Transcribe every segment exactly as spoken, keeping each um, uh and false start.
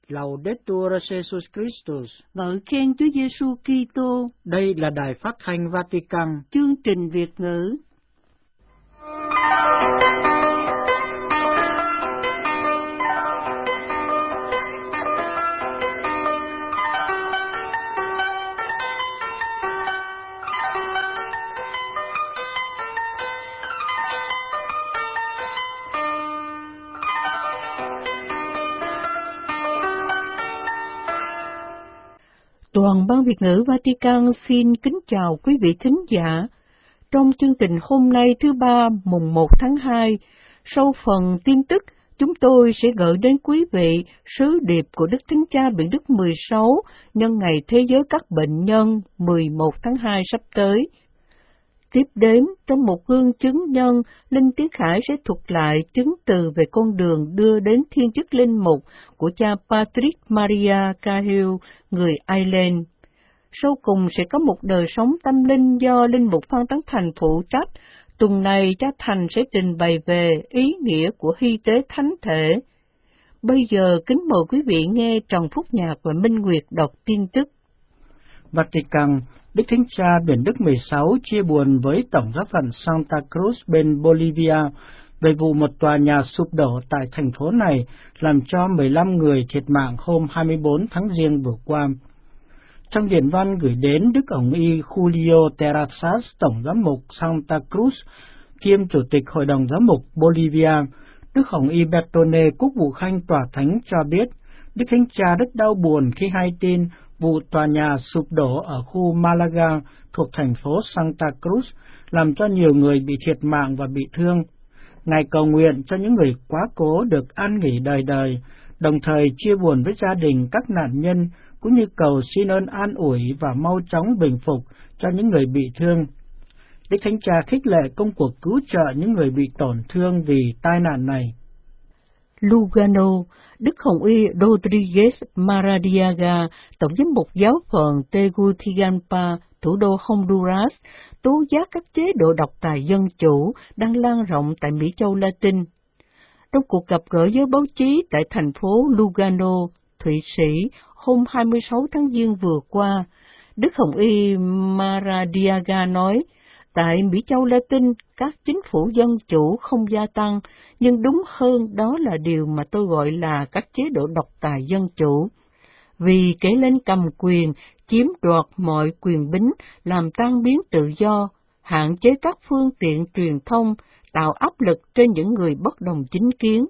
Laudetur Jesus Christus. Ngợi khen Chúa Giêsu Kitô. Đây là đài phát thanh Vatican. Chương trình Việt ngữ. Toàn ban Việt ngữ Vatican xin kính chào quý vị thính giả. Trong chương trình hôm nay thứ ba mùng một tháng hai, sau phần tin tức, chúng tôi sẽ gửi đến quý vị sứ điệp của Đức Thánh Cha Biển Đức mười sáu nhân ngày Thế giới các bệnh nhân mười một tháng hai sắp tới. Tiếp đến, trong một gương chứng nhân, Linh Tiến Khải sẽ thuật lại chứng từ về con đường đưa đến thiên chức linh mục của cha Patrick Maria Cahill, người Ireland. Sau cùng sẽ có một đời sống tâm linh do linh mục Phan Tấn Thành phụ trách. Tuần này cha Thành sẽ trình bày về ý nghĩa của hy tế thánh thể. Bây giờ kính mời quý vị nghe Trần Phúc Nhạc và Minh Nguyệt đọc tin tức. Vatican. Đức Thánh Cha Biển Đức mười sáu chia buồn với Tổng giáo phận Santa Cruz bên Bolivia về vụ một tòa nhà sụp đổ tại thành phố này, làm cho mười lăm người thiệt mạng hôm hai mươi bốn tháng Giêng vừa qua. Trong điển văn gửi đến Đức Hồng Y Julio Terrazas, Tổng giám mục Santa Cruz, kiêm Chủ tịch Hội đồng giám mục Bolivia, Đức Hồng Y Bertone, Quốc vụ Khanh Tòa Thánh cho biết, Đức Thánh Cha rất đau buồn khi hay tin vụ tòa nhà sụp đổ ở khu Malaga thuộc thành phố Santa Cruz, làm cho nhiều người bị thiệt mạng và bị thương. Ngài cầu nguyện cho những người quá cố được an nghỉ đời đời, đồng thời chia buồn với gia đình các nạn nhân, cũng như cầu xin ơn an ủi và mau chóng bình phục cho những người bị thương. Đức Thánh Cha khích lệ công cuộc cứu trợ những người bị tổn thương vì tai nạn này. Lugano, Đức Hồng Y Rodriguez Maradiaga, Tổng giám mục giáo phận Tegucigalpa, thủ đô Honduras, tố giác các chế độ độc tài dân chủ đang lan rộng tại Mỹ Châu Latin. Trong cuộc gặp gỡ với báo chí tại thành phố Lugano, Thụy Sĩ, hôm hai mươi sáu tháng Giêng vừa qua, Đức Hồng Y Maradiaga nói, tại Mỹ Châu Latin, các chính phủ dân chủ không gia tăng, nhưng đúng hơn đó là điều mà tôi gọi là các chế độ độc tài dân chủ. Vì kẻ lên cầm quyền, chiếm đoạt mọi quyền bính, làm tan biến tự do, hạn chế các phương tiện truyền thông, tạo áp lực trên những người bất đồng chính kiến.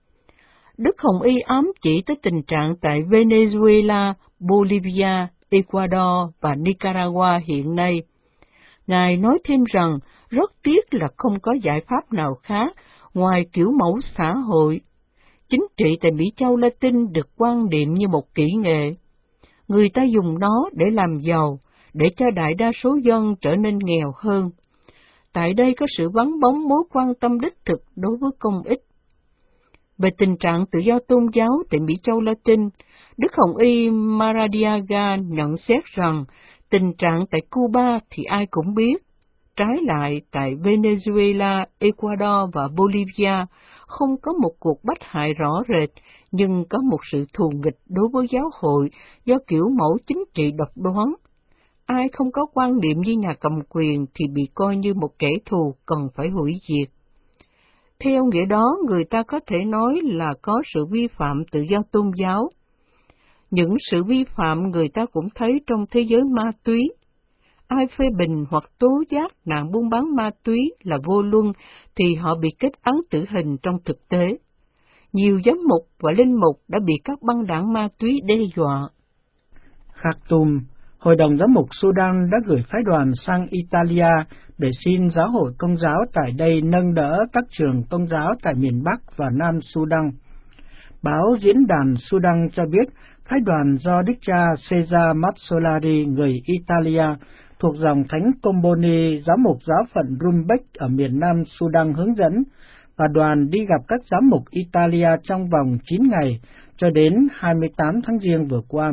Đức Hồng Y ám chỉ tới tình trạng tại Venezuela, Bolivia, Ecuador và Nicaragua hiện nay. Ngài nói thêm rằng, rất tiếc là không có giải pháp nào khác ngoài kiểu mẫu xã hội. Chính trị tại Mỹ Châu Latin được quan niệm như một kỹ nghệ. Người ta dùng nó để làm giàu, để cho đại đa số dân trở nên nghèo hơn. Tại đây có sự vắng bóng mối quan tâm đích thực đối với công ích. Về tình trạng tự do tôn giáo tại Mỹ Châu Latin, Đức Hồng Y Maradiaga nhận xét rằng, tình trạng tại Cuba thì ai cũng biết. Trái lại, tại Venezuela, Ecuador và Bolivia không có một cuộc bách hại rõ rệt, nhưng có một sự thù nghịch đối với giáo hội do kiểu mẫu chính trị độc đoán. Ai không có quan điểm như nhà cầm quyền thì bị coi như một kẻ thù cần phải hủy diệt. Theo nghĩa đó, người ta có thể nói là có sự vi phạm tự do tôn giáo. Những sự vi phạm người ta cũng thấy trong thế giới ma túy. Ai phê bình hoặc tố giác nạn buôn bán ma túy là vô luân thì họ bị kết án tử hình trong thực tế. Nhiều giám mục và linh mục đã bị các băng đảng ma túy đe dọa. Khartoum, Hội đồng giám mục Sudan đã gửi phái đoàn sang Italia để xin giáo hội Công giáo tại đây nâng đỡ các trường Công giáo tại miền Bắc và Nam Sudan. Báo Diễn đàn Sudan cho biết, phái đoàn do Đức cha Cesare Mazsolari, người Italia, thuộc dòng Thánh Comboni, giám mục giáo phận Rumbek ở miền Nam Sudan hướng dẫn, và đoàn đi gặp các giám mục Italia trong vòng chín ngày, cho đến hai mươi tám tháng Giêng vừa qua.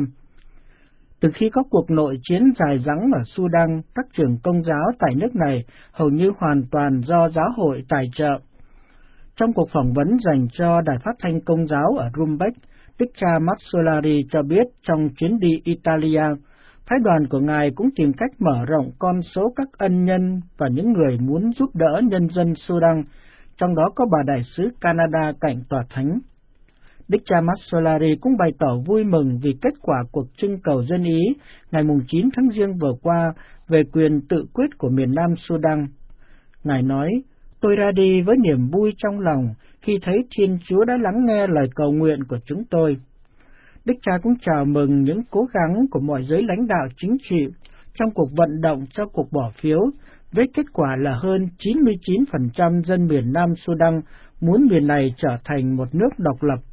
Từ khi có cuộc nội chiến dài dẳng ở Sudan, các trường Công giáo tại nước này hầu như hoàn toàn do giáo hội tài trợ. Trong cuộc phỏng vấn dành cho Đài Phát thanh Công giáo ở Rumbek, Đức cha Massolari cho biết trong chuyến đi Italia, phái đoàn của Ngài cũng tìm cách mở rộng con số các ân nhân và những người muốn giúp đỡ nhân dân Sudan, trong đó có bà đại sứ Canada cạnh tòa thánh. Đức cha Massolari cũng bày tỏ vui mừng vì kết quả cuộc trưng cầu dân Ý ngày chín tháng Giêng vừa qua về quyền tự quyết của miền Nam Sudan. Ngài nói, tôi ra đi với niềm vui trong lòng khi thấy Thiên Chúa đã lắng nghe lời cầu nguyện của chúng tôi. Đức cha cũng chào mừng những cố gắng của mọi giới lãnh đạo chính trị trong cuộc vận động cho cuộc bỏ phiếu, với kết quả là hơn chín mươi chín phần trăm dân miền Nam Sudan muốn miền này trở thành một nước độc lập.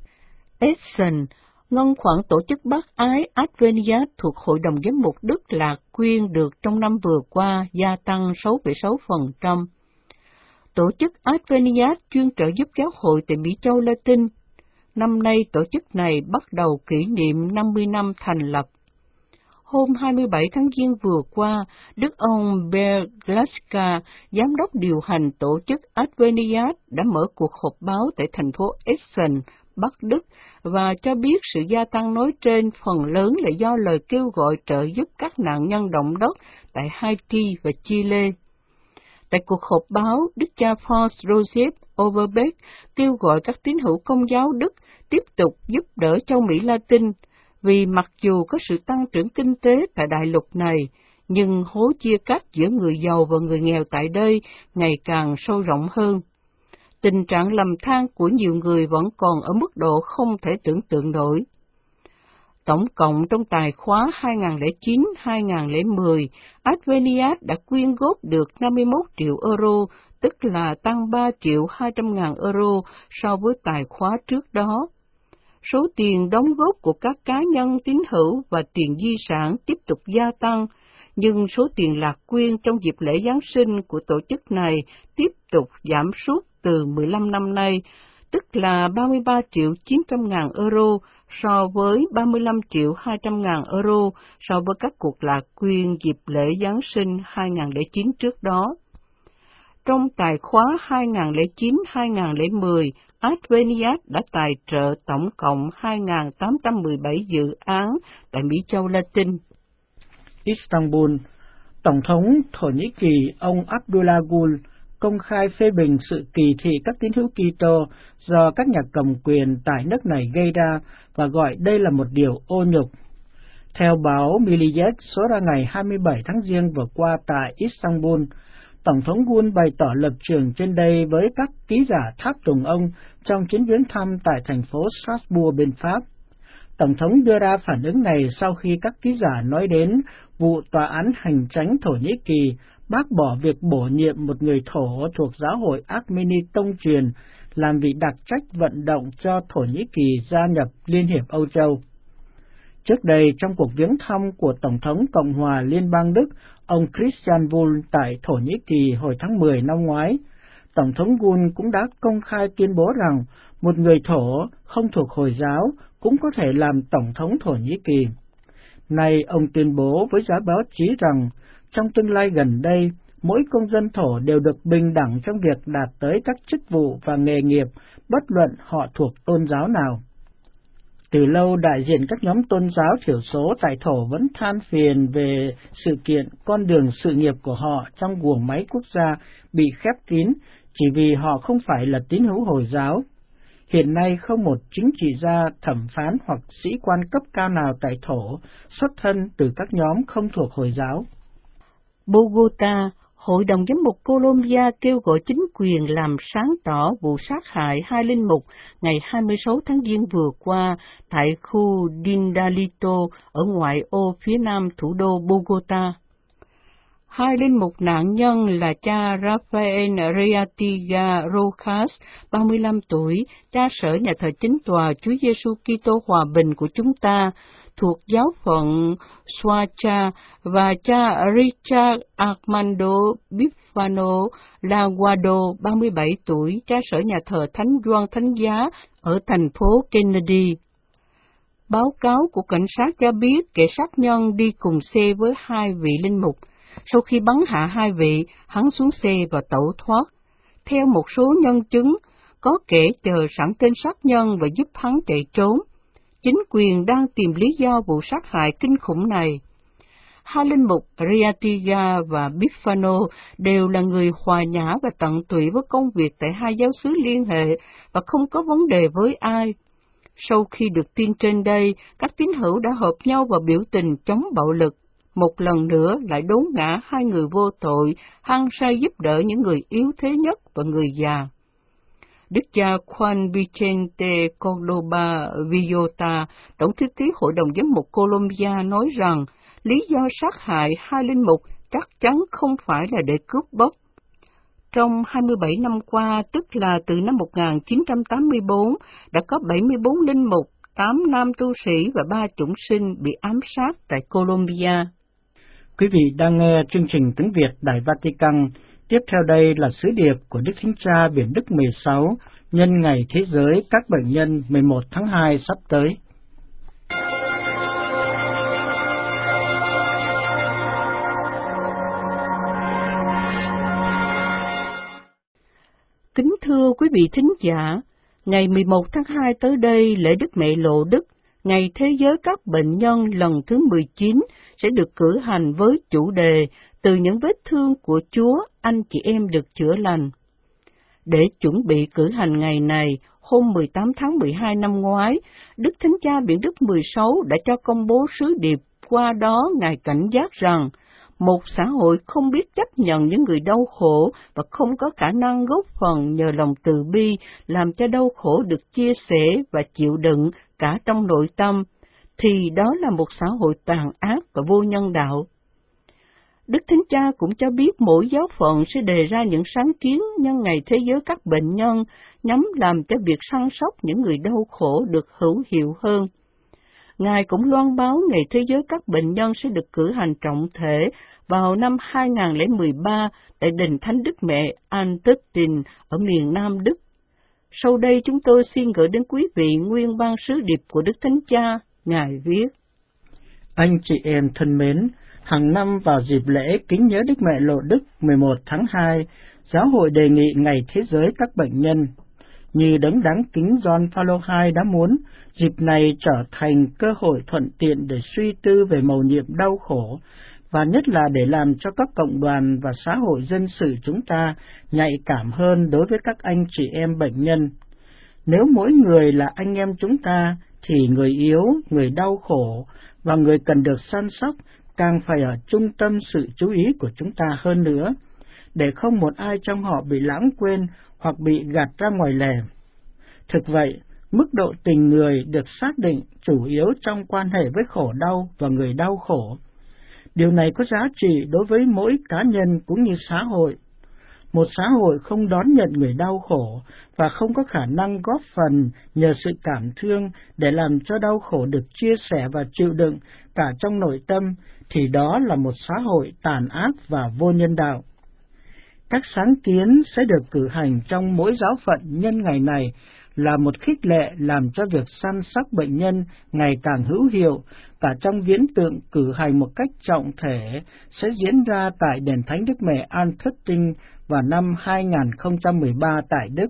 Essen, ngân khoản tổ chức bác ái Adveniat thuộc Hội đồng Giám mục Đức Lạc Quyên được trong năm vừa qua gia tăng sáu phẩy sáu phần trăm. Tổ chức Adveniat chuyên trợ giúp giáo hội tại Mỹ Châu Latin. Năm nay tổ chức này bắt đầu kỷ niệm năm mươi năm thành lập. Hôm hai mươi bảy tháng Giêng vừa qua, Đức ông Ber Glaska, giám đốc điều hành tổ chức Adveniat, đã mở cuộc họp báo tại thành phố Essen, Bắc Đức, và cho biết sự gia tăng nói trên phần lớn là do lời kêu gọi trợ giúp các nạn nhân động đất tại Haiti và Chile. Tại cuộc họp báo, Đức cha Franz Joseph Overbeck kêu gọi các tín hữu Công giáo Đức tiếp tục giúp đỡ châu Mỹ Latin, vì mặc dù có sự tăng trưởng kinh tế tại đại lục này, nhưng hố chia cắt giữa người giàu và người nghèo tại đây ngày càng sâu rộng hơn. Tình trạng lầm than của nhiều người vẫn còn ở mức độ không thể tưởng tượng nổi. Tổng cộng trong tài khóa hai nghìn không trăm lẻ chín đến hai nghìn không trăm lẻ mười, Adveniat đã quyên góp được năm mươi mốt triệu euro, tức là tăng ba triệu hai trăm ngàn euro so với tài khóa trước đó. Số tiền đóng góp của các cá nhân tín hữu và tiền di sản tiếp tục gia tăng, nhưng số tiền lạc quyên trong dịp lễ Giáng sinh của tổ chức này tiếp tục giảm sút từ mười lăm năm nay, tức là ba mươi ba triệu chín trăm ngàn euro so với ba mươi lăm triệu hai trăm ngàn euro so với các cuộc lạc quyên dịp lễ Giáng sinh hai nghìn không trăm lẻ chín trước đó. Trong tài khóa hai nghìn không trăm lẻ chín đến hai nghìn không trăm lẻ mười, Adveniat đã tài trợ tổng cộng hai nghìn tám trăm mười bảy dự án tại Mỹ Châu Latin. Istanbul, Tổng thống Thổ Nhĩ Kỳ ông Abdullah Gül công khai phê bình sự kỳ thị các tín hữu Kitô do các nhà cầm quyền tại nước này gây ra và gọi đây là một điều ô nhục. Theo báo Milliyet số ra ngày hai mươi bảy tháng Giêng vừa qua tại Istanbul, Tổng thống Gül bày tỏ lập trường trên đây với các ký giả tháp tùng ông trong chuyến viếng thăm tại thành phố Strasbourg bên Pháp. Tổng thống đưa ra phản ứng này sau khi các ký giả nói đến vụ tòa án hành chánh Thổ Nhĩ Kỳ bác bỏ việc bổ nhiệm một người Thổ thuộc giáo hội Armeni tông truyền làm vị đặc trách vận động cho Thổ Nhĩ Kỳ gia nhập Liên hiệp Âu Châu. Trước đây, trong cuộc viếng thăm của Tổng thống Cộng hòa Liên bang Đức, ông Christian Wulff tại Thổ Nhĩ Kỳ hồi tháng mười năm ngoái, Tổng thống Wulff cũng đã công khai tuyên bố rằng một người Thổ không thuộc Hồi giáo cũng có thể làm Tổng thống Thổ Nhĩ Kỳ. Nay, ông tuyên bố với giới báo chí rằng trong tương lai gần đây, mỗi công dân Thổ đều được bình đẳng trong việc đạt tới các chức vụ và nghề nghiệp, bất luận họ thuộc tôn giáo nào. Từ lâu, đại diện các nhóm tôn giáo thiểu số tại Thổ vẫn than phiền về sự kiện con đường sự nghiệp của họ trong guồng máy quốc gia bị khép kín chỉ vì họ không phải là tín hữu Hồi giáo. Hiện nay không một chính trị gia, thẩm phán hoặc sĩ quan cấp cao nào tại Thổ xuất thân từ các nhóm không thuộc Hồi giáo. Bogota, Hội đồng Giám mục Colombia kêu gọi chính quyền làm sáng tỏ vụ sát hại hai linh mục ngày hai mươi sáu tháng Giêng vừa qua tại khu Dindalito ở ngoại ô phía nam thủ đô Bogota. Hai linh mục nạn nhân là cha Rafael Reatiga Rojas, ba mươi lăm tuổi, cha sở nhà thờ chính tòa Chúa Giêsu Kitô Hòa Bình của chúng ta, thuộc giáo phận Soacha, và cha Richard Armando Bifano Laguado, ba mươi bảy tuổi, cha sở nhà thờ Thánh Gioan Thánh Giá ở thành phố Kennedy. Báo cáo của cảnh sát cho biết kẻ sát nhân đi cùng xe với hai vị linh mục. Sau khi bắn hạ hai vị, hắn xuống xe và tẩu thoát. Theo một số nhân chứng, có kẻ chờ sẵn tên sát nhân và giúp hắn chạy trốn. chính quyền đang tìm lý do vụ sát hại kinh khủng này. Hai linh mục Riatiga và Bifano đều là người hòa nhã và tận tụy với công việc tại hai giáo xứ liên hệ và không có vấn đề với ai. Sau khi được tin trên đây, các tín hữu đã hợp nhau vào biểu tình chống bạo lực, một lần nữa lại đốn ngã hai người vô tội, hăng say giúp đỡ những người yếu thế nhất và người già. Đức cha Juan Vicente Cordoba Villota, Tổng thư ký Hội đồng Giám mục Colombia nói rằng, lý do sát hại hai linh mục chắc chắn không phải là để cướp bóc. Trong hai mươi bảy năm qua, tức là từ năm một nghìn chín trăm tám mươi tư, đã có bảy mươi bốn linh mục, tám nam tu sĩ và ba chủng sinh bị ám sát tại Colombia. Quý vị đang nghe chương trình tiếng Việt Đài Vatican. Tiếp theo đây là sứ điệp của Đức Thánh Cha Biển Đức mười sáu nhân Ngày Thế giới các bệnh nhân mười một tháng hai sắp tới. Kính thưa quý vị thính giả, ngày mười một tháng hai tới đây, lễ Đức Mẹ Lộ Đức, Ngày Thế giới các bệnh nhân lần thứ mười chín sẽ được cử hành với chủ đề Từ những vết thương của Chúa, anh chị em được chữa lành. Để chuẩn bị cử hành ngày này, hôm mười tám tháng mười hai năm ngoái, Đức Thánh Cha Biển Đức mười sáu đã cho công bố sứ điệp, qua đó Ngài cảnh giác rằng một xã hội không biết chấp nhận những người đau khổ và không có khả năng góp phần nhờ lòng từ bi làm cho đau khổ được chia sẻ và chịu đựng cả trong nội tâm, thì đó là một xã hội tàn ác và vô nhân đạo. Đức Thánh Cha cũng cho biết mỗi giáo phận sẽ đề ra những sáng kiến nhân Ngày Thế giới các bệnh nhân nhằm làm cho việc săn sóc những người đau khổ được hữu hiệu hơn. Ngài cũng loan báo Ngày Thế giới các bệnh nhân sẽ được cử hành trọng thể vào năm hai nghìn không trăm mười ba tại đền Thánh Đức Mẹ Antettin ở miền Nam Đức. Sau đây chúng tôi xin gửi đến quý vị nguyên văn sứ điệp của Đức Thánh Cha. Ngài viết: Anh chị em thân mến, hàng năm vào dịp lễ kính nhớ Đức Mẹ Lộ Đức mười một tháng hai, Giáo hội đề nghị Ngày Thế giới các bệnh nhân. Như đấng đáng kính Gioan Phaolô hai đã muốn, dịp này trở thành cơ hội thuận tiện để suy tư về mầu nhiệm đau khổ, và nhất là để làm cho các cộng đoàn và xã hội dân sự chúng ta nhạy cảm hơn đối với các anh chị em bệnh nhân. Nếu mỗi người là anh em chúng ta, thì người yếu, người đau khổ và người cần được săn sóc càng phải ở trung tâm sự chú ý của chúng ta hơn nữa, để không một ai trong họ bị lãng quên hoặc bị gạt ra ngoài lề. Thực vậy, mức độ tình người được xác định chủ yếu trong quan hệ với khổ đau và người đau khổ. Điều này có giá trị đối với mỗi cá nhân cũng như xã hội. Một xã hội không đón nhận người đau khổ và không có khả năng góp phần nhờ sự cảm thương để làm cho đau khổ được chia sẻ và chịu đựng cả trong nội tâm, thì đó là một xã hội tàn ác và vô nhân đạo. Các sáng kiến sẽ được cử hành trong mỗi giáo phận nhân ngày này là một khích lệ làm cho việc săn sóc bệnh nhân ngày càng hữu hiệu, cả trong viễn tượng cử hành một cách trọng thể sẽ diễn ra tại đền Thánh Đức Mẹ Antettin vào năm hai nghìn không trăm mười ba tại Đức.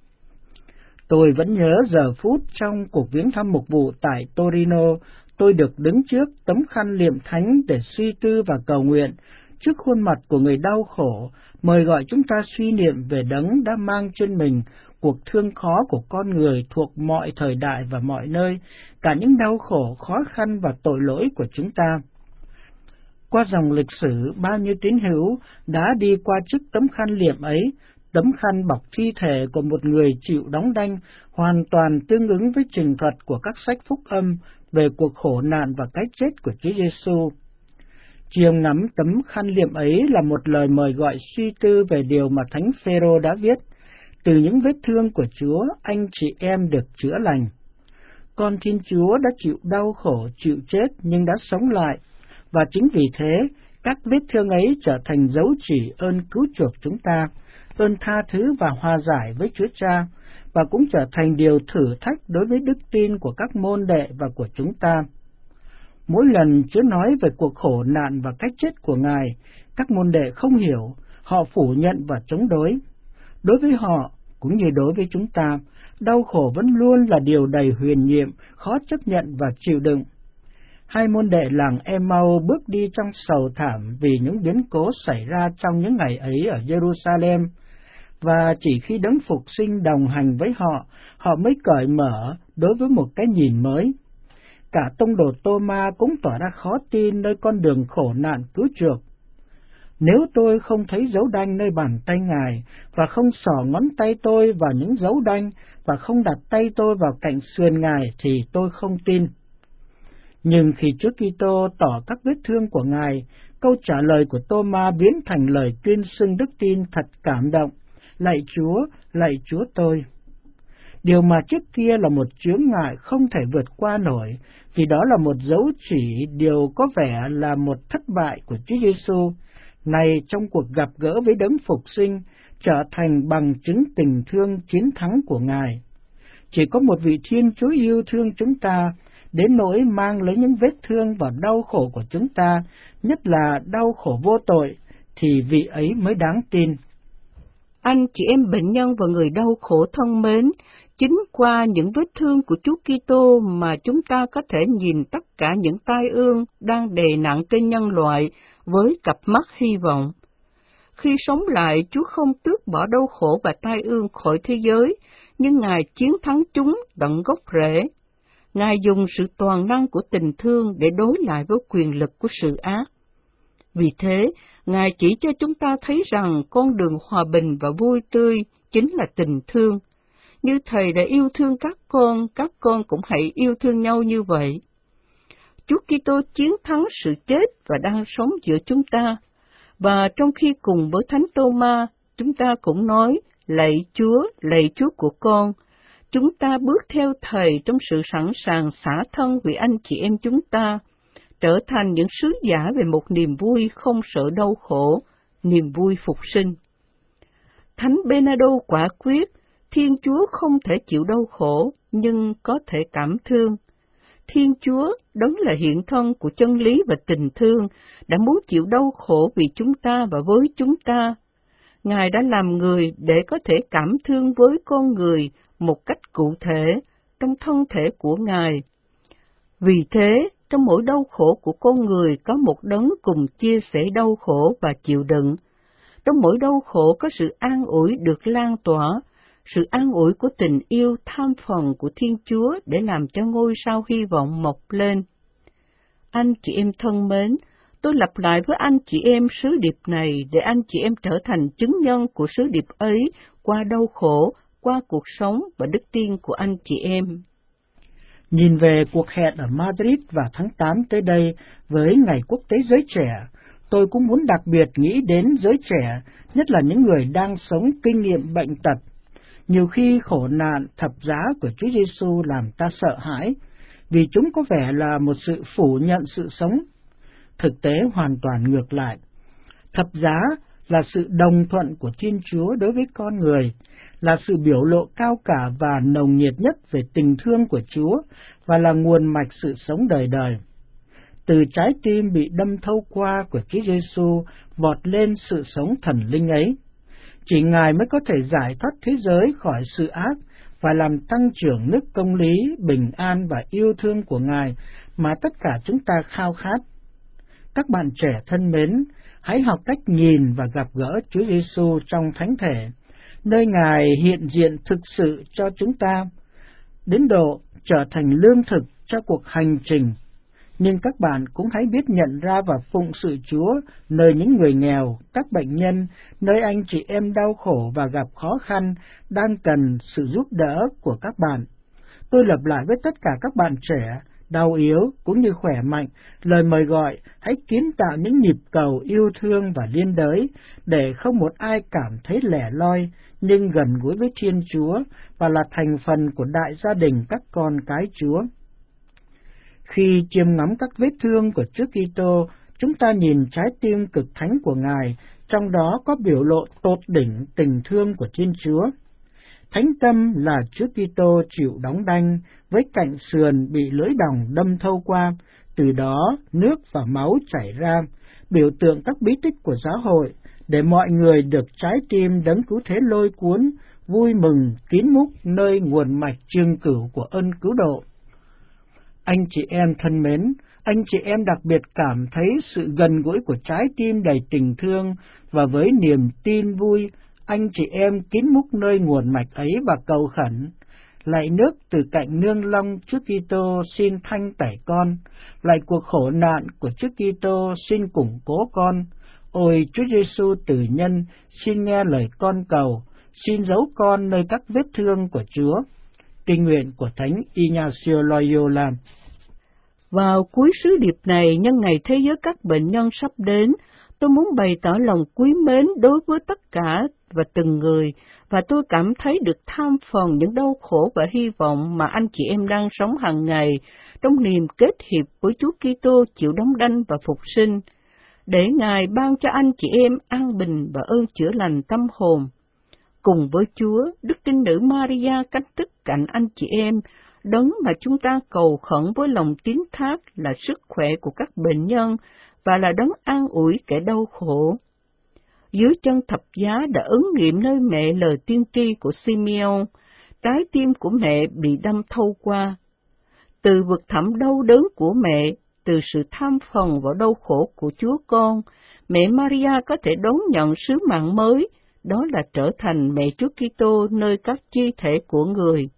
Tôi vẫn nhớ giờ phút trong cuộc viếng thăm mục vụ tại Torino, tôi được đứng trước tấm khăn liệm thánh để suy tư và cầu nguyện trước khuôn mặt của người đau khổ, mời gọi chúng ta suy niệm về đấng đã mang trên mình cuộc thương khó của con người thuộc mọi thời đại và mọi nơi, cả những đau khổ, khó khăn và tội lỗi của chúng ta. Qua dòng lịch sử, bao nhiêu tín hữu đã đi qua trước tấm khăn liệm ấy, tấm khăn bọc thi thể của một người chịu đóng đanh, hoàn toàn tương ứng với trình thuật của các sách phúc âm về cuộc khổ nạn và cái chết của Chúa Giêsu. Chiều ngắm tấm khăn liệm ấy là một lời mời gọi suy tư về điều mà Thánh Phêrô đã viết: từ những vết thương của Chúa, anh chị em được chữa lành. Con Thiên Chúa đã chịu đau khổ, chịu chết nhưng đã sống lại, và chính vì thế, các vết thương ấy trở thành dấu chỉ ơn cứu chuộc chúng ta, ơn tha thứ và hòa giải với Chúa Cha, và cũng trở thành điều thử thách đối với đức tin của các môn đệ và của chúng ta. Mỗi lần Chúa nói về cuộc khổ nạn và cách chết của Ngài, các môn đệ không hiểu, họ phủ nhận và chống đối. Đối với họ, cũng như đối với chúng ta, đau khổ vẫn luôn là điều đầy huyền nhiệm, khó chấp nhận và chịu đựng. Hai môn đệ làng Emau bước đi trong sầu thảm vì những biến cố xảy ra trong những ngày ấy ở Jerusalem, và chỉ khi Đấng Phục Sinh đồng hành với họ, họ mới cởi mở đối với một cái nhìn mới. Cả tông đồ Tô-ma cũng tỏ ra khó tin nơi con đường khổ nạn cứu chuộc. Nếu tôi không thấy dấu đanh nơi bàn tay Ngài, và không xỏ ngón tay tôi vào những dấu đanh, và không đặt tay tôi vào cạnh sườn Ngài, thì tôi không tin. Nhưng khi Chúa Kitô tỏ các vết thương của Ngài, câu trả lời của Tô-ma biến thành lời tuyên xưng đức tin thật cảm động: Lạy Chúa, lạy Chúa tôi. Điều mà trước kia là một chướng ngại không thể vượt qua nổi, vì đó là một dấu chỉ điều có vẻ là một thất bại của Chúa Giêsu, này trong cuộc gặp gỡ với Đấng Phục Sinh, trở thành bằng chứng tình thương chiến thắng của Ngài. Chỉ có một vị Thiên Chúa yêu thương chúng ta, đến nỗi mang lấy những vết thương và đau khổ của chúng ta, nhất là đau khổ vô tội, thì vị ấy mới đáng tin. Anh chị em bệnh nhân và người đau khổ thân mến, chính qua những vết thương của Chúa Kitô mà chúng ta có thể nhìn tất cả những tai ương đang đè nặng trên nhân loại với cặp mắt hy vọng. Khi sống lại, Chúa không tước bỏ đau khổ và tai ương khỏi thế giới, nhưng Ngài chiến thắng chúng tận gốc rễ. Ngài dùng sự toàn năng của tình thương để đối lại với quyền lực của sự ác. Vì thế, Ngài chỉ cho chúng ta thấy rằng con đường hòa bình và vui tươi chính là tình thương. Như Thầy đã yêu thương các con, các con cũng hãy yêu thương nhau như vậy. Chúa Kitô chiến thắng sự chết và đang sống giữa chúng ta. Và trong khi cùng với Thánh Tô-ma, chúng ta cũng nói: Lạy Chúa, lạy Chúa của con. Chúng ta bước theo Thầy trong sự sẵn sàng xả thân vì anh chị em chúng ta, trở thành những sứ giả về một niềm vui không sợ đau khổ, niềm vui phục sinh. Thánh Bernardo quả quyết, Thiên Chúa không thể chịu đau khổ, nhưng có thể cảm thương. Thiên Chúa, đấng là hiện thân của chân lý và tình thương, đã muốn chịu đau khổ vì chúng ta và với chúng ta. Ngài đã làm người để có thể cảm thương với con người một cách cụ thể, trong thân thể của Ngài. Vì thế, trong mỗi đau khổ của con người có một đấng cùng chia sẻ đau khổ và chịu đựng. Trong mỗi đau khổ có sự an ủi được lan tỏa, sự an ủi của tình yêu tham phần của Thiên Chúa để làm cho ngôi sao hy vọng mọc lên. Anh chị em thân mến, tôi lặp lại với anh chị em sứ điệp này để anh chị em trở thành chứng nhân của sứ điệp ấy qua đau khổ, qua cuộc sống và đức tin của anh chị em. Nhìn về cuộc hẹn ở Madrid vào tháng tám tới đây với Ngày Quốc tế Giới Trẻ, tôi cũng muốn đặc biệt nghĩ đến giới trẻ, nhất là những người đang sống kinh nghiệm bệnh tật. Nhiều khi khổ nạn thập giá của Chúa Giêsu làm ta sợ hãi, vì chúng có vẻ là một sự phủ nhận sự sống. Thực tế hoàn toàn ngược lại. Thập giá là sự đồng thuận của Thiên Chúa đối với con người, là sự biểu lộ cao cả và nồng nhiệt nhất về tình thương của Chúa, và là nguồn mạch sự sống đời đời. Từ trái tim bị đâm thâu qua của Chúa Giêsu vọt lên sự sống thần linh ấy. Chỉ Ngài mới có thể giải thoát thế giới khỏi sự ác và làm tăng trưởng nước công lý, bình an và yêu thương của Ngài mà tất cả chúng ta khao khát. Các bạn trẻ thân mến, hãy học cách nhìn và gặp gỡ Chúa Giêsu trong thánh thể, nơi Ngài hiện diện thực sự cho chúng ta, đến độ trở thành lương thực cho cuộc hành trình. Nhưng các bạn cũng hãy biết nhận ra và phụng sự Chúa nơi những người nghèo, các bệnh nhân, nơi anh chị em đau khổ và gặp khó khăn, đang cần sự giúp đỡ của các bạn. Tôi lặp lại với tất cả các bạn trẻ, đau yếu cũng như khỏe mạnh, lời mời gọi hãy kiến tạo những nhịp cầu yêu thương và liên đới, để không một ai cảm thấy lẻ loi, nhưng gần gũi với Thiên Chúa và là thành phần của đại gia đình các con cái Chúa. Khi chiêm ngắm các vết thương của Chúa Kitô, chúng ta nhìn trái tim cực thánh của Ngài, trong đó có biểu lộ tột đỉnh tình thương của Thiên Chúa. Thánh tâm là Chúa Kitô chịu đóng đanh, với cạnh sườn bị lưỡi đòng đâm thâu qua, từ đó nước và máu chảy ra, biểu tượng các bí tích của giáo hội, để mọi người được trái tim đấng cứu thế lôi cuốn, vui mừng kín múc nơi nguồn mạch trường cửu của ơn cứu độ. Anh chị em thân mến, anh chị em đặc biệt cảm thấy sự gần gũi của trái tim đầy tình thương, và với niềm tin vui, anh chị em kín múc nơi nguồn mạch ấy và cầu khẩn: lạy nước từ cạnh nương long Chúa Kitô, xin thanh tẩy con; lạy cuộc khổ nạn của Chúa Kitô, xin củng cố con. Ôi Chúa Giêsu Tử Nhân, xin nghe lời con cầu, xin giấu con nơi các vết thương của Chúa. Kinh nguyện của Thánh Ignacio Loyola. Vào cuối sứ điệp này, nhân ngày Thế giới các bệnh nhân sắp đến, tôi muốn bày tỏ lòng quý mến đối với tất cả và từng người, và tôi cảm thấy được tham phần những đau khổ và hy vọng mà anh chị em đang sống hàng ngày trong niềm kết hiệp với Chúa Kitô chịu đóng đanh và phục sinh, để Ngài ban cho anh chị em an bình và ơn chữa lành tâm hồn. Cùng với Chúa, Đức Trinh Nữ Maria canh tức cạnh anh chị em, đấng mà chúng ta cầu khẩn với lòng tín thác là sức khỏe của các bệnh nhân và là đấng an ủi kẻ đau khổ. Dưới chân thập giá đã ứng nghiệm nơi mẹ lời tiên tri của Simeon, trái tim của mẹ bị đâm thâu qua. Từ vực thẳm đau đớn của mẹ, từ sự tham phần vào đau khổ của Chúa Con, mẹ Maria có thể đón nhận sứ mạng mới, đó là trở thành mẹ Chúa Kitô nơi các chi thể của người.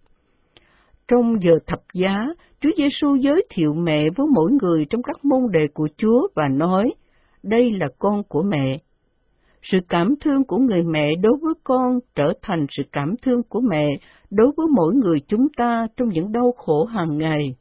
Trong giờ thập giá, Chúa Giêsu giới thiệu mẹ với mỗi người trong các môn đệ của Chúa và nói: đây là con của mẹ. Sự cảm thương của người mẹ đối với con trở thành sự cảm thương của mẹ đối với mỗi người chúng ta trong những đau khổ hàng ngày.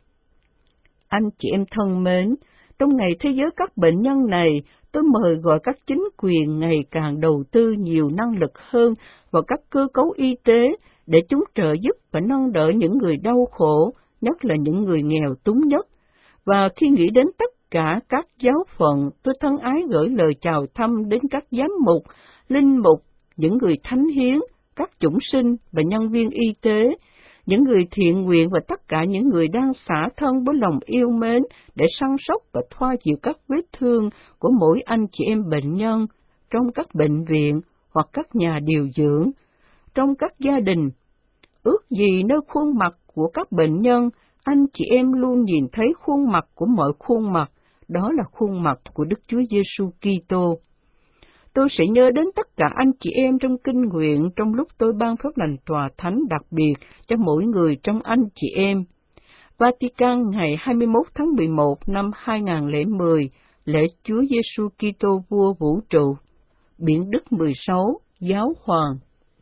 Anh chị em thân mến, trong ngày Thế giới các bệnh nhân này, tôi mời gọi các chính quyền ngày càng đầu tư nhiều năng lực hơn vào các cơ cấu y tế để chúng trợ giúp và nâng đỡ những người đau khổ, nhất là những người nghèo túng nhất. Và khi nghĩ đến tất cả các giáo phận, tôi thân ái gửi lời chào thăm đến các giám mục, linh mục, những người thánh hiến, các chủng sinh và nhân viên y tế, những người thiện nguyện và tất cả những người đang xả thân với lòng yêu mến để săn sóc và thoa dịu các vết thương của mỗi anh chị em bệnh nhân trong các bệnh viện hoặc các nhà điều dưỡng, trong các gia đình. Ước gì nơi khuôn mặt của các bệnh nhân, anh chị em luôn nhìn thấy khuôn mặt của mọi khuôn mặt, đó là khuôn mặt của Đức Chúa Giêsu Kitô. Tôi sẽ nhớ đến tất cả anh chị em trong kinh nguyện trong lúc tôi ban phép lành tòa thánh đặc biệt cho mỗi người trong anh chị em. Vatican ngày hai mươi mốt tháng mười một năm hai nghìn không trăm lẻ mười, lễ Chúa Giêsu Kitô vua vũ trụ. Biển Đức mười sáu, Giáo hoàng.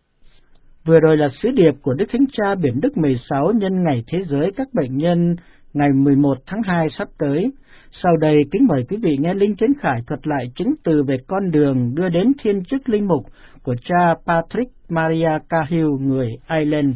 Vừa rồi là sứ điệp của Đức Thánh Cha Biển Đức mười sáu nhân ngày Thế giới các bệnh nhân ngày mười một tháng hai sắp tới. Sau đây, kính mời quý vị nghe Linh Chánh Khải thuật lại chứng từ về con đường đưa đến thiên chức linh mục của cha Patrick Maria Cahill, người Ireland.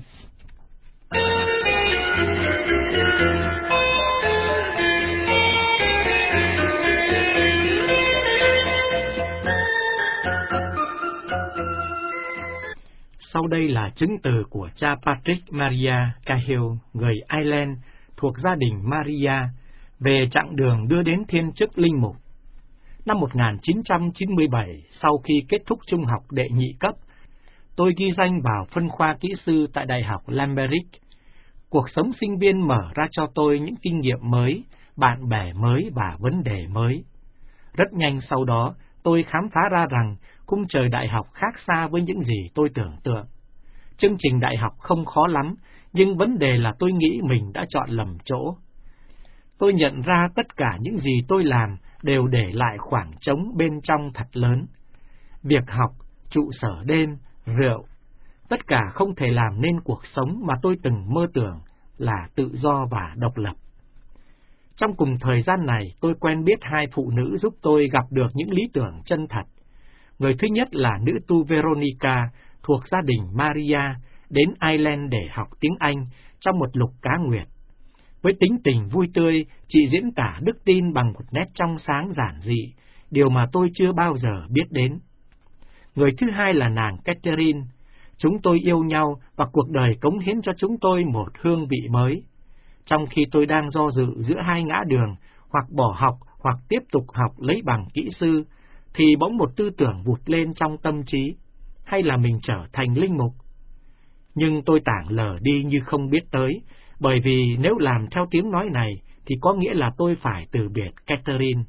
Sau đây là chứng từ của cha Patrick Maria Cahill, người Ireland, thuộc gia đình Maria, về chặng đường đưa đến thiên chức linh mục. Năm một nghìn chín trăm chín mươi bảy, sau khi kết thúc trung học đệ nhị cấp, tôi ghi danh vào phân khoa kỹ sư tại Đại học Limerick. Cuộc sống sinh viên mở ra cho tôi những kinh nghiệm mới, bạn bè mới và vấn đề mới. Rất nhanh sau đó, tôi khám phá ra rằng khung trời đại học khác xa với những gì tôi tưởng tượng. Chương trình đại học không khó lắm, nhưng vấn đề là tôi nghĩ mình đã chọn lầm chỗ. Tôi nhận ra tất cả những gì tôi làm đều để lại khoảng trống bên trong thật lớn. Việc học, trụ sở đêm, rượu, tất cả không thể làm nên cuộc sống mà tôi từng mơ tưởng là tự do và độc lập. Trong cùng thời gian này, tôi quen biết hai phụ nữ giúp tôi gặp được những lý tưởng chân thật. Người thứ nhất là nữ tu Veronica, thuộc gia đình Maria, đến Ireland để học tiếng Anh trong một lục cá nguyệt. Với tính tình vui tươi, chị diễn tả đức tin bằng một nét trong sáng giản dị, điều mà tôi chưa bao giờ biết đến. Người thứ hai là nàng Catherine. Chúng tôi yêu nhau và cuộc đời cống hiến cho chúng tôi một hương vị mới. Trong khi tôi đang do dự giữa hai ngã đường, hoặc bỏ học hoặc tiếp tục học lấy bằng kỹ sư, thì bỗng một tư tưởng vụt lên trong tâm trí, hay là mình trở thành linh mục. Nhưng tôi tảng lờ đi như không biết tới, bởi vì nếu làm theo tiếng nói này thì có nghĩa là tôi phải từ biệt Catherine.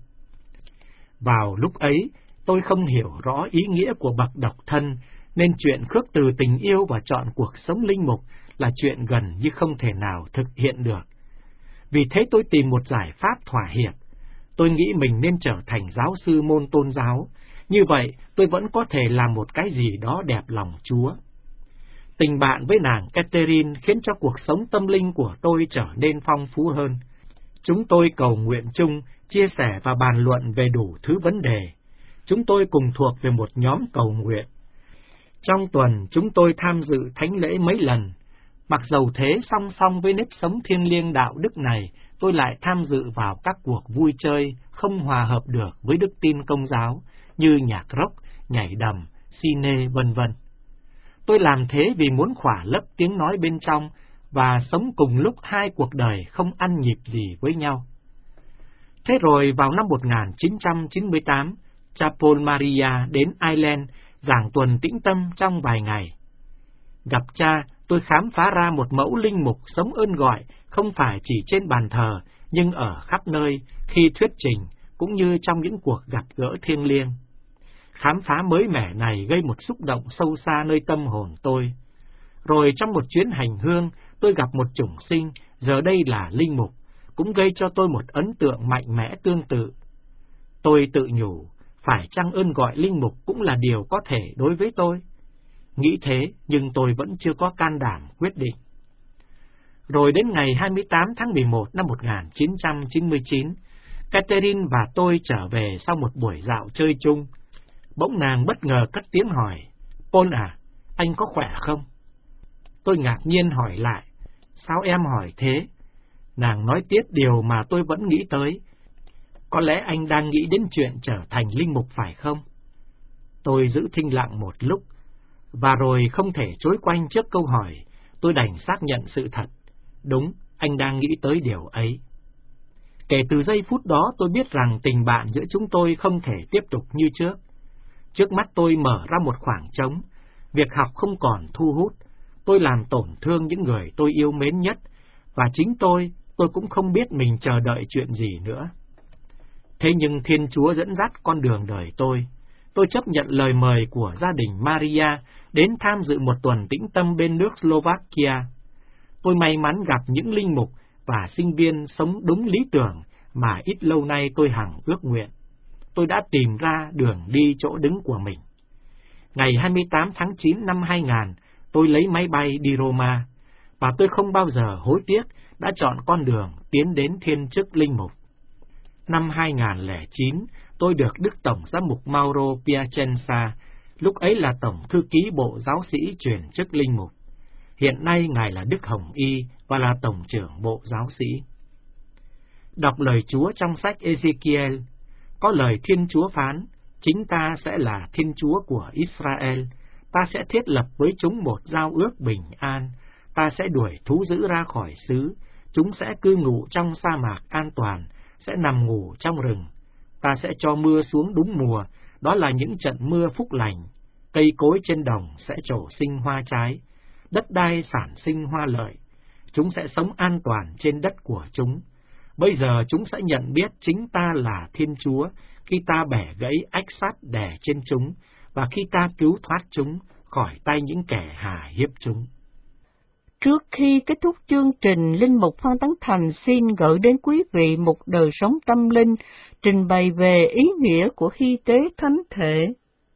Vào lúc ấy, tôi không hiểu rõ ý nghĩa của bậc độc thân, nên chuyện khước từ tình yêu và chọn cuộc sống linh mục là chuyện gần như không thể nào thực hiện được. Vì thế tôi tìm một giải pháp thỏa hiệp. Tôi nghĩ mình nên trở thành giáo sư môn tôn giáo, như vậy tôi vẫn có thể làm một cái gì đó đẹp lòng Chúa. Tình bạn với nàng Catherine khiến cho cuộc sống tâm linh của tôi trở nên phong phú hơn. Chúng tôi cầu nguyện chung, chia sẻ và bàn luận về đủ thứ vấn đề. Chúng tôi cùng thuộc về một nhóm cầu nguyện. Trong tuần, chúng tôi tham dự thánh lễ mấy lần. Mặc dầu thế, song song với nếp sống thiêng liêng đạo đức này, tôi lại tham dự vào các cuộc vui chơi không hòa hợp được với đức tin Công giáo, như nhạc rock, nhảy đầm, cine, vân vân. Tôi làm thế vì muốn khỏa lấp tiếng nói bên trong và sống cùng lúc hai cuộc đời không ăn nhịp gì với nhau. Thế rồi vào năm một nghìn chín trăm chín mươi tám, cha Paul Maria đến Ireland giảng tuần tĩnh tâm trong vài ngày. Gặp cha, tôi khám phá ra một mẫu linh mục sống ơn gọi không phải chỉ trên bàn thờ, nhưng ở khắp nơi, khi thuyết trình, cũng như trong những cuộc gặp gỡ thiêng liêng. Khám phá mới mẻ này gây một xúc động sâu xa nơi tâm hồn tôi. Rồi trong một chuyến hành hương, tôi gặp một chủng sinh, giờ đây là linh mục, cũng gây cho tôi một ấn tượng mạnh mẽ tương tự. Tôi tự nhủ, phải chăng ơn gọi linh mục cũng là điều có thể đối với tôi? Nghĩ thế, nhưng tôi vẫn chưa có can đảm quyết định. Rồi đến ngày hai mươi tám tháng mười một năm một nghìn chín trăm chín mươi chín, Catherine và tôi trở về sau một buổi dạo chơi chung. Bỗng nàng bất ngờ cất tiếng hỏi, Paul à, anh có khỏe không? Tôi ngạc nhiên hỏi lại, sao em hỏi thế? Nàng nói tiếp điều mà tôi vẫn nghĩ tới. Có lẽ anh đang nghĩ đến chuyện trở thành linh mục phải không? Tôi giữ thinh lặng một lúc, và rồi không thể chối quanh trước câu hỏi, tôi đành xác nhận sự thật. Đúng, anh đang nghĩ tới điều ấy. Kể từ giây phút đó tôi biết rằng tình bạn giữa chúng tôi không thể tiếp tục như trước. Trước mắt tôi mở ra một khoảng trống, việc học không còn thu hút, tôi làm tổn thương những người tôi yêu mến nhất, và chính tôi, tôi cũng không biết mình chờ đợi chuyện gì nữa. Thế nhưng Thiên Chúa dẫn dắt con đường đời tôi. Tôi chấp nhận lời mời của gia đình Maria đến tham dự một tuần tĩnh tâm bên nước Slovakia. Tôi may mắn gặp những linh mục và sinh viên sống đúng lý tưởng mà ít lâu nay tôi hằng ước nguyện. Tôi đã tìm ra đường đi chỗ đứng của mình. Ngày hai mươi tám tháng chín năm hai nghìn, tôi lấy máy bay đi Roma, và tôi không bao giờ hối tiếc đã chọn con đường tiến đến thiên chức linh mục. Năm hai nghìn lẻ chín, tôi được Đức Tổng giám mục Mauro Piacenza, lúc ấy là Tổng thư ký Bộ Giáo sĩ chuyển chức linh mục. Hiện nay Ngài là Đức Hồng Y và là Tổng trưởng Bộ Giáo sĩ. Đọc lời Chúa trong sách Ezekiel, có lời Thiên Chúa phán, chính ta sẽ là Thiên Chúa của Israel, ta sẽ thiết lập với chúng một giao ước bình an, ta sẽ đuổi thú dữ ra khỏi xứ, chúng sẽ cư ngụ trong sa mạc an toàn, sẽ nằm ngủ trong rừng, ta sẽ cho mưa xuống đúng mùa, đó là những trận mưa phúc lành, cây cối trên đồng sẽ trổ sinh hoa trái, đất đai sản sinh hoa lợi, chúng sẽ sống an toàn trên đất của chúng. Bây giờ chúng sẽ nhận biết chính ta là Thiên Chúa khi ta bẻ gãy ách sắt đè trên chúng, và khi ta cứu thoát chúng khỏi tay những kẻ hà hiếp chúng. Trước khi kết thúc chương trình, Linh mục Phan Tấn Thành xin gửi đến quý vị một đời sống tâm linh, trình bày về ý nghĩa của hy tế thánh thể.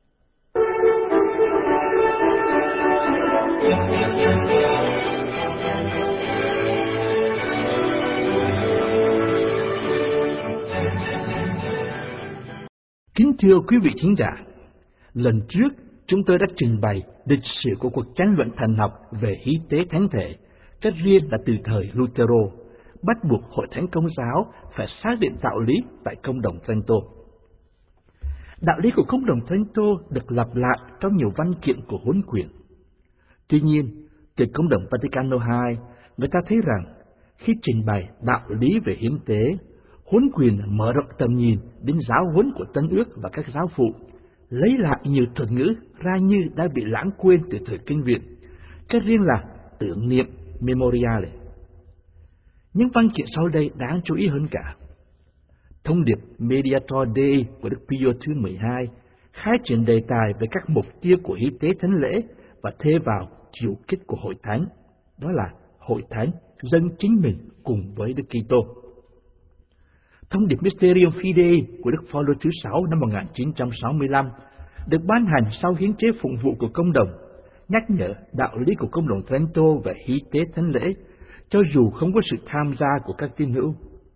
Kính thưa quý vị thính giả, lần trước chúng tôi đã trình bày lịch sử của cuộc tranh luận thần học về hy tế thánh thể, rất riêng là từ thời Lutero, bắt buộc Hội Thánh Công giáo phải xác định đạo lý tại Công đồng Trento. Đạo lý của Công đồng Trento được lặp lại trong nhiều văn kiện của huấn quyền. Tuy nhiên, từ Công đồng Vaticano hai, người ta thấy rằng khi trình bày đạo lý về hiến tế, huấn quyền mở rộng tầm nhìn đến giáo huấn của Tân Ước và các giáo phụ, lấy lại nhiều thuật ngữ ra như đã bị lãng quên từ thời Kinh Viện, cái riêng là tưởng niệm memoriale. Những văn kiện sau đây đáng chú ý hơn cả. Thông điệp Mediator Dei của Đức Pio thứ mười hai khai triển đề tài về các mục tiêu của hiến tế thánh lễ và thê vào chiều kích của hội thánh, đó là hội thánh dâng chính mình cùng với Đức Kitô. Thông điệp Mysterium Fidei của Đức Phaolô thứ sáu năm một nghìn chín trăm sáu mươi lăm được ban hành sau hiến chế phụng vụ của công đồng, nhắc nhở đạo lý của công đồng Trento về hiến tế thánh lễ, cho dù không có sự tham gia của các tín hữu.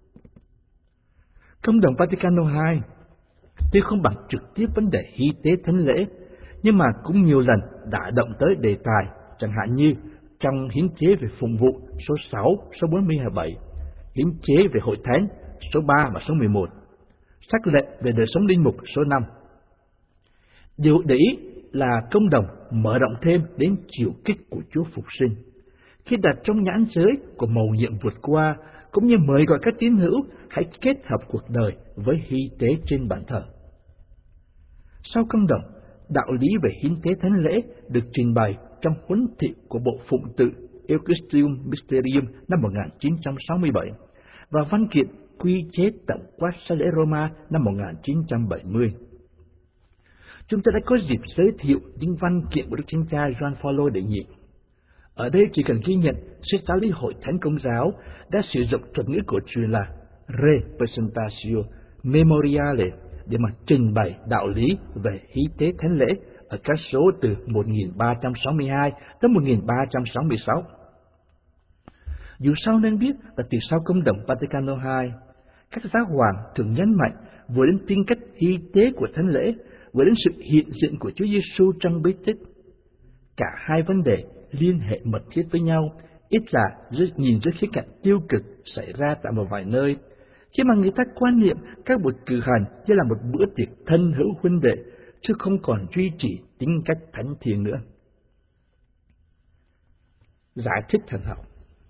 Công đồng Vaticano hai tuy không bằng trực tiếp vấn đề hiến tế thánh lễ, nhưng mà cũng nhiều lần đã động tới đề tài, chẳng hạn như trong hiến chế về phụng vụ số sáu, số bốn mươi bảy, hiến chế về hội thánh số ba và số mười một, sắc lệnh về đời sống linh mục số năm. Điều để ý là công đồng mở rộng thêm đến chiều kích của Chúa Phục sinh, khi đặt trong nhãn giới của mầu nhiệm vượt qua, cũng như mời gọi các tín hữu hãy kết hợp cuộc đời với hy tế trên bàn thờ. Sau công đồng, đạo lý về hiến tế thánh lễ được trình bày trong huấn thị của bộ phụng tự Eucharistium Mysterium năm một nghìn chín trăm sáu mươi bảy và văn kiện quy chế tổng quát sa lễ Roma năm một nghìn chín trăm bảy mươi. Chúng ta đã có dịp giới thiệu những văn kiện của Đức Thánh Cha Gioan Phaolô đệ nhị. Ở đây chỉ cần ghi nhận sách giáo lý Hội Thánh Công giáo đã sử dụng thuật ngữ cổ truyền là representatio memoriale để mà trình bày đạo lý về hiến tế thánh lễ ở các số từ một nghìn ba trăm sáu mươi hai tới một nghìn ba trăm sáu mươi sáu. Dù sao nên biết là từ sau công đồng Vaticano hai, các giáo hoàng thường nhấn mạnh vừa đến tính cách hiến tế của thánh lễ, vừa đến sự hiện diện của Chúa Giêsu trong bí tích. Cả hai vấn đề liên hệ mật thiết với nhau, ít là nhìn dưới khía cạnh tiêu cực xảy ra tại một vài nơi, khi mà người ta quan niệm các buổi cử hành như là một bữa tiệc thân hữu huynh đệ, chứ không còn duy trì tính cách thánh thiêng nữa. Giải thích thần học.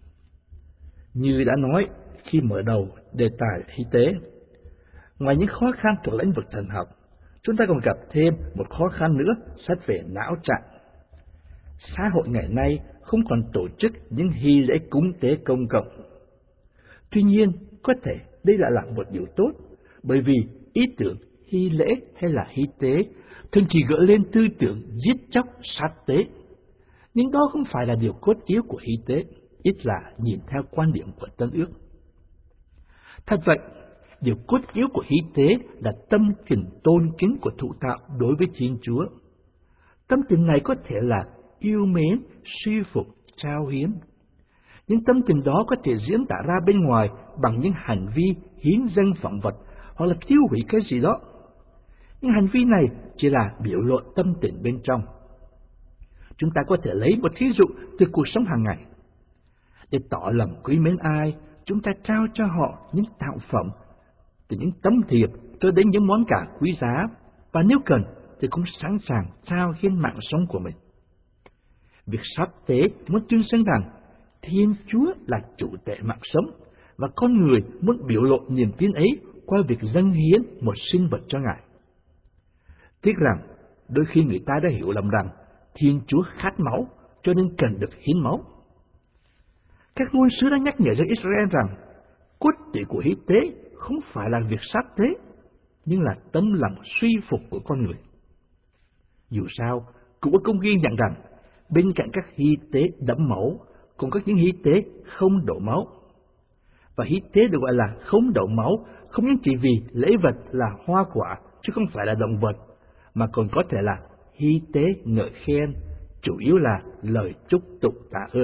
Như đã nói khi mở đầu đề tài hiến tế, ngoài những khó khăn thuộc lĩnh vực thần học, chúng ta còn gặp thêm một khó khăn nữa xét về não trạng. Xã hội ngày nay không còn tổ chức những hy lễ cúng tế công cộng. Tuy nhiên, có thể đây lại là một điều tốt, bởi vì ý tưởng hy lễ hay là hy tế thường chỉ gợi lên tư tưởng giết chóc sát tế. Nhưng đó không phải là điều cốt yếu của hy tế, ít là nhìn theo quan điểm của Tân Ước. Thật vậy, điều cốt yếu của hy tế là tâm tình tôn kính của thụ tạo đối với Thiên Chúa. Tâm tình này có thể là yêu mến, suy phục, trao hiến. Những tâm tình đó có thể diễn tả ra bên ngoài bằng những hành vi hiến dâng phẩm vật hoặc là tiêu hủy cái gì đó. Những hành vi này chỉ là biểu lộ tâm tình bên trong. Chúng ta có thể lấy một thí dụ từ cuộc sống hàng ngày. Để tỏ lòng quý mến ai, chúng ta trao cho họ những tạo phẩm, từ những tấm thiệp cho đến những món quà quý giá, và nếu cần thì cũng sẵn sàng trao hiến mạng sống của mình. Việc sắp tế muốn tuyên xưng rằng Thiên Chúa là chủ tể mạng sống, và con người muốn biểu lộ niềm tin ấy qua việc dâng hiến một sinh vật cho Ngài. Tiếc rằng, đôi khi người ta đã hiểu lầm rằng Thiên Chúa khát máu, cho nên cần được hiến máu. Các ngôn sứ đã nhắc nhở dân Israel rằng cốt tủy của hiến tế không phải là việc sắp tế, nhưng là tấm lòng suy phục của con người. Dù sao, cũng có công ghi nhận rằng bên cạnh các hy tế đẫm máu, còn có những hy tế không đổ máu. Và hy tế được gọi là không đổ máu không những chỉ vì lễ vật là hoa quả chứ không phải là động vật, mà còn có thể là hy tế ngợi khen, chủ yếu là lời chúc tụng tạ ơn.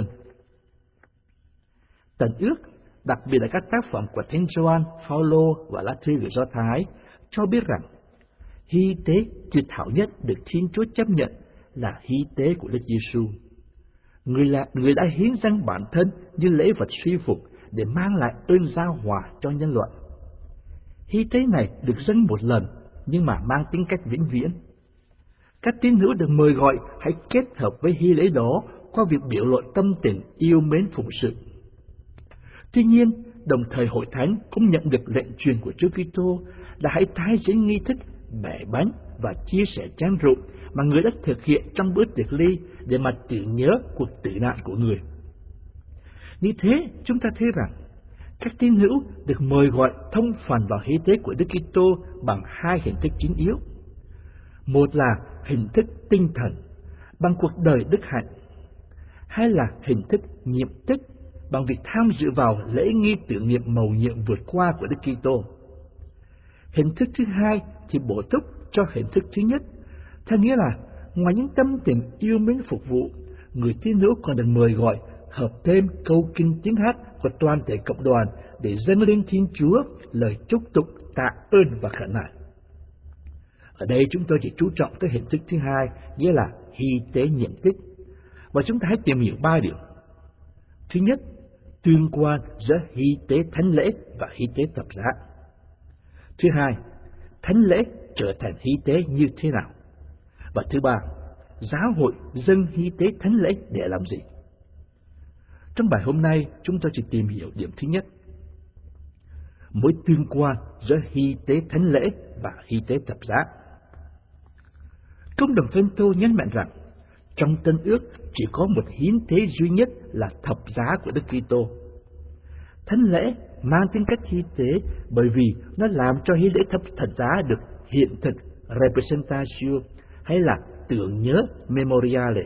Tân Ước, đặc biệt là các tác phẩm của Thánh Gioan, Phaolô và lá thư gửi Do Thái, cho biết rằng hy tế tuyệt hảo nhất được Thiên Chúa chấp nhận là hy tế của Đức Giêsu. Người là người đã hiến dâng bản thân như lễ vật suy phục để mang lại ơn giao hòa cho nhân loại. Hy tế này được dâng một lần nhưng mà mang tính cách vĩnh viễn. Các tín hữu được mời gọi hãy kết hợp với hy lễ đó qua việc biểu lộ tâm tình yêu mến phụng sự. Tuy nhiên, đồng thời Hội Thánh cũng nhận được lệnh truyền của Chúa Kitô là hãy tái diễn nghi thức bẻ bánh và chia sẻ chén rượu mà người đã thực hiện trong bữa tiệc ly để mà tưởng nhớ cuộc tử nạn của người. Như thế, chúng ta thấy rằng các tín hữu được mời gọi thông phần vào hiến tế của Đức Kitô bằng hai hình thức chính yếu. Một là hình thức tinh thần, bằng cuộc đời đức hạnh, hay là hình thức nhiệm tích, bằng việc tham dự vào lễ nghi tưởng niệm mầu nhiệm vượt qua của Đức Kitô. Hình thức thứ hai thì bổ túc cho hình thức thứ nhất, theo nghĩa là ngoài những tâm tình yêu mến phục vụ, người tín hữu còn được mời gọi hợp thêm câu kinh tiếng hát của toàn thể cộng đoàn để dâng lên Thiên Chúa lời chúc tụng tạ ơn và khẩn nài. Ở đây chúng tôi chỉ chú trọng tới hình thức thứ hai, nghĩa là hy tế nhiệm tích, và chúng ta hãy tìm hiểu ba điều. Thứ nhất, tương quan giữa hy tế thánh lễ và hy tế thập giá. Thứ hai, thánh lễ trở thành hy tế như thế nào? Và thứ ba, giáo hội dâng hy tế thánh lễ để làm gì? Trong bài hôm nay, chúng tôi chỉ tìm hiểu điểm thứ nhất, mối tương quan giữa hy tế thánh lễ và hy tế thập giá. Công đồng Thánh Tô nhấn mạnh rằng trong Tân Ước chỉ có một hiến tế duy nhất là thập giá của Đức Kitô. Thánh lễ mang tính cách hy tế bởi vì nó làm cho hiến lễ thập thập giá được hiện thực representatio, hay là tưởng nhớ memoriale.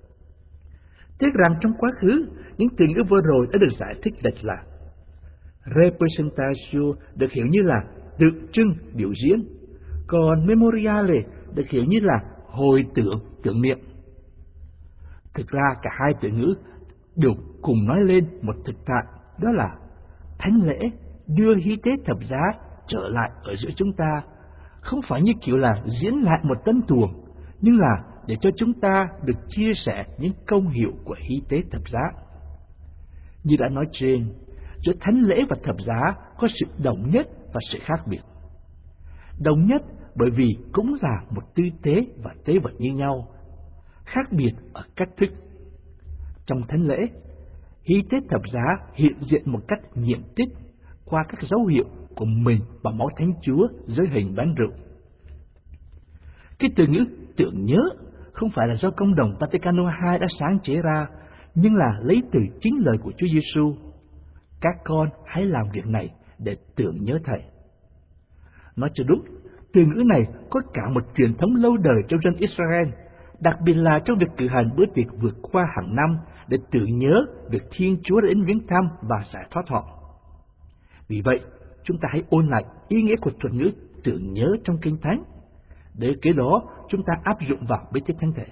Tiếc rằng trong quá khứ, những từ ngữ vừa rồi đã được giải thích lệch lạc. Representatio được hiểu như là tượng trưng, biểu diễn, còn memoriale được hiểu như là hồi tưởng, tưởng niệm. Thực ra cả hai từ ngữ đều cùng nói lên một thực tại, đó là thánh lễ đưa hy tế thập giá trở lại ở giữa chúng ta, không phải như kiểu là diễn lại một tân tuồng, nhưng là để cho chúng ta được chia sẻ những công hiệu của hy tế thập giá. Như đã nói trên, giữa thánh lễ và thập giá có sự đồng nhất và sự khác biệt. Đồng nhất bởi vì cũng là một tư tế và tế vật như nhau, khác biệt ở cách thức. Trong thánh lễ, hy tế thập giá hiện diện một cách nhiệm tích qua các dấu hiệu của mình và máu Thánh Chúa dưới hình bánh rượu. Cái từ ngữ tưởng nhớ không phải là do Công đồng Vaticano hai đã sáng chế ra, nhưng là lấy từ chính lời của Chúa Giêsu: các con hãy làm việc này để tưởng nhớ Thầy. Nói cho đúng, từ ngữ này có cả một truyền thống lâu đời trong dân Israel, đặc biệt là trong việc cử hành bữa tiệc vượt qua hàng năm để tưởng nhớ việc Thiên Chúa đã đến viếng thăm và giải thoát họ. Vì vậy, chúng ta hãy ôn lại ý nghĩa của thuật ngữ tưởng nhớ trong Kinh Thánh, để kế đó chúng ta áp dụng vào bế tắc thánh thể.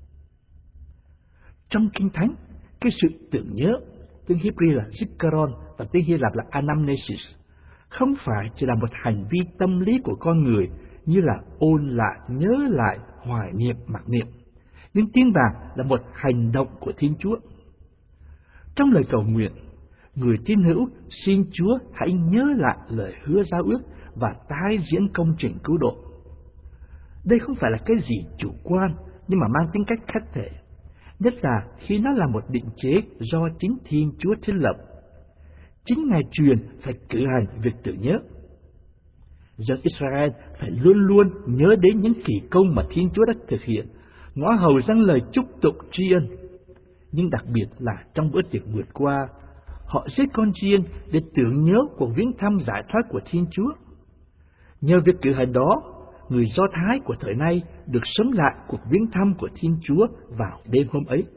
Trong Kinh Thánh, cái sự tưởng nhớ, tiếng Hebrew là zikaron và tiếng Hy Lạp là anamnesis, không phải chỉ là một hành vi tâm lý của con người như là ôn lại, nhớ lại, hoài niệm, mặc niệm, nhưng tin vào là một hành động của Thiên Chúa. Trong lời cầu nguyện, người tín hữu xin Chúa hãy nhớ lại lời hứa giao ước và tái diễn công trình cứu độ. Đây không phải là cái gì chủ quan, nhưng mà mang tính cách khách thể, nhất là khi nó là một định chế do chính Thiên Chúa thiết lập. Chính Ngài truyền phải cử hành việc tưởng nhớ. Dân Israel phải luôn luôn nhớ đến những kỳ công mà Thiên Chúa đã thực hiện, ngõ hầu dâng lời chúc tụng tri ân. Nhưng đặc biệt là trong bữa tiệc vượt qua, họ giết con chiên để tưởng nhớ cuộc viếng thăm giải thoát của Thiên Chúa. Nhờ việc cử hành đó, người Do Thái của thời nay được sống lại cuộc viếng thăm của Thiên Chúa vào đêm hôm ấy.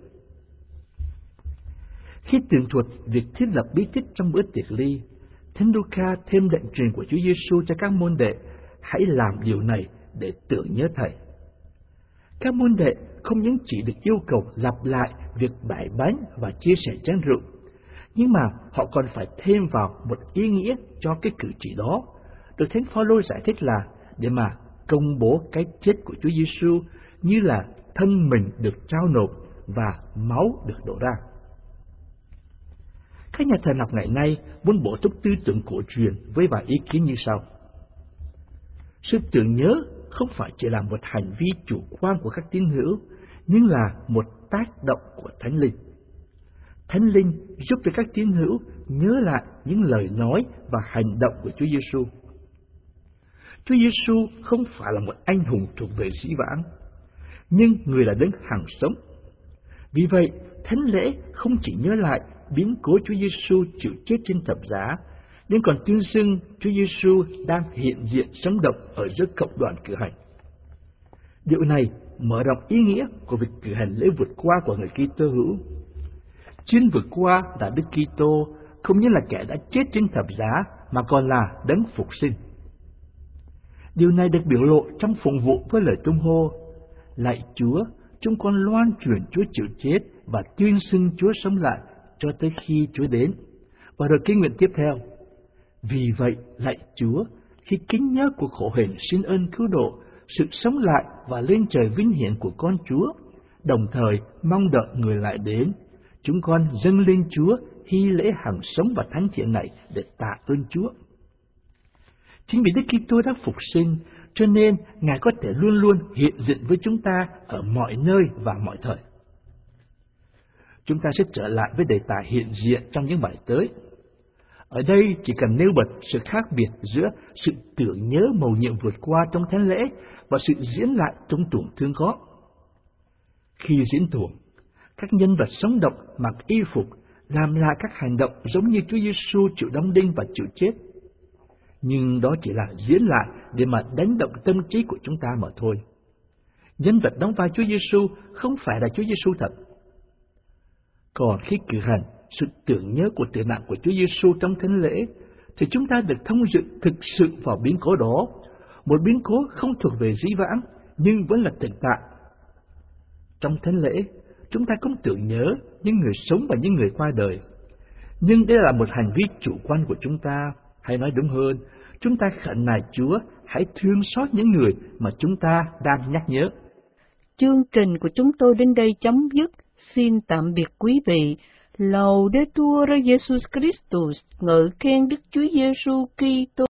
Khi tường thuật việc thiết lập bí tích trong bữa tiệc ly, Thánh Luca thêm lệnh truyền của Chúa Giêsu cho các môn đệ hãy làm điều này để tưởng nhớ Thầy. Các môn đệ không những chỉ được yêu cầu lặp lại việc bày bánh và chia sẻ chén rượu, nhưng mà họ còn phải thêm vào một ý nghĩa cho cái cử chỉ đó, được Thánh Phaolô giải thích là để mà công bố cái chết của Chúa Giêsu như là thân mình được trao nộp và máu được đổ ra. Các nhà thần học ngày nay muốn bổ túc tư tưởng cổ truyền với vài ý kiến như sau. Sự tưởng nhớ không phải chỉ là một hành vi chủ quan của các tín hữu, nhưng là một tác động của Thánh Linh. Thánh Linh giúp cho các tín hữu nhớ lại những lời nói và hành động của Chúa Giêsu. Chúa Giêsu không phải là một anh hùng thuộc về dĩ vãng, nhưng người là đấng hằng sống. Vì vậy, thánh lễ không chỉ nhớ lại biến cố Chúa Giêsu chịu chết trên thập giá, nhưng còn tuyên xưng Chúa Giêsu đang hiện diện sống động ở giữa cộng đoàn cử hành. Điều này mở rộng ý nghĩa của việc cử hành lễ vượt qua của người Kitô hữu. Chuyên vượt qua là Đức Kitô không những là kẻ đã chết trên thập giá mà còn là đấng phục sinh. Điều này được biểu lộ trong phụng vụ với lời tung hô: Lạy Chúa, chúng con loan truyền Chúa chịu chết và tuyên xưng Chúa sống lại cho tới khi Chúa đến. Và rồi kinh nguyện tiếp theo: Vì vậy, lạy Chúa, khi kính nhớ cuộc khổ hình xin ơn cứu độ, sự sống lại và lên trời vinh hiển của con Chúa, đồng thời mong đợi người lại đến, chúng con dâng lên Chúa hy lễ hằng sống và thánh thiện này để tạ ơn Chúa. Chính vì Đức Kitô đã phục sinh, cho nên Ngài có thể luôn luôn hiện diện với chúng ta ở mọi nơi và mọi thời. Chúng ta sẽ trở lại với đề tài hiện diện trong những bài tới. Ở đây chỉ cần nêu bật sự khác biệt giữa sự tưởng nhớ mầu nhiệm vượt qua trong thánh lễ và sự diễn lại trong tuồng thương gót. Khi diễn tuồng, các nhân vật sống động mặc y phục làm lại các hành động giống như Chúa Giêsu chịu đóng đinh và chịu chết. Nhưng đó chỉ là diễn lại để mà đánh động tâm trí của chúng ta mà thôi. Nhân vật đóng vai Chúa Giêsu không phải là Chúa Giêsu thật. Còn khi cử hành sự tưởng nhớ của tử nạn của Chúa Giêsu trong thánh lễ, thì chúng ta được thông dự thực sự vào biến cố đó, một biến cố không thuộc về dĩ vãng nhưng vẫn là thực tại. Trong thánh lễ, chúng ta cũng tưởng nhớ những người sống và những người qua đời. Nhưng đây là một hành vi chủ quan của chúng ta, hay nói đúng hơn, chúng ta khẩn nài Chúa hãy thương xót những người mà chúng ta đang nhắc nhớ. Chương trình của chúng tôi đến đây chấm dứt. Xin tạm biệt quý vị. Laudetur Jesus Christus, ngợi khen Đức Chúa Giêsu Kitô.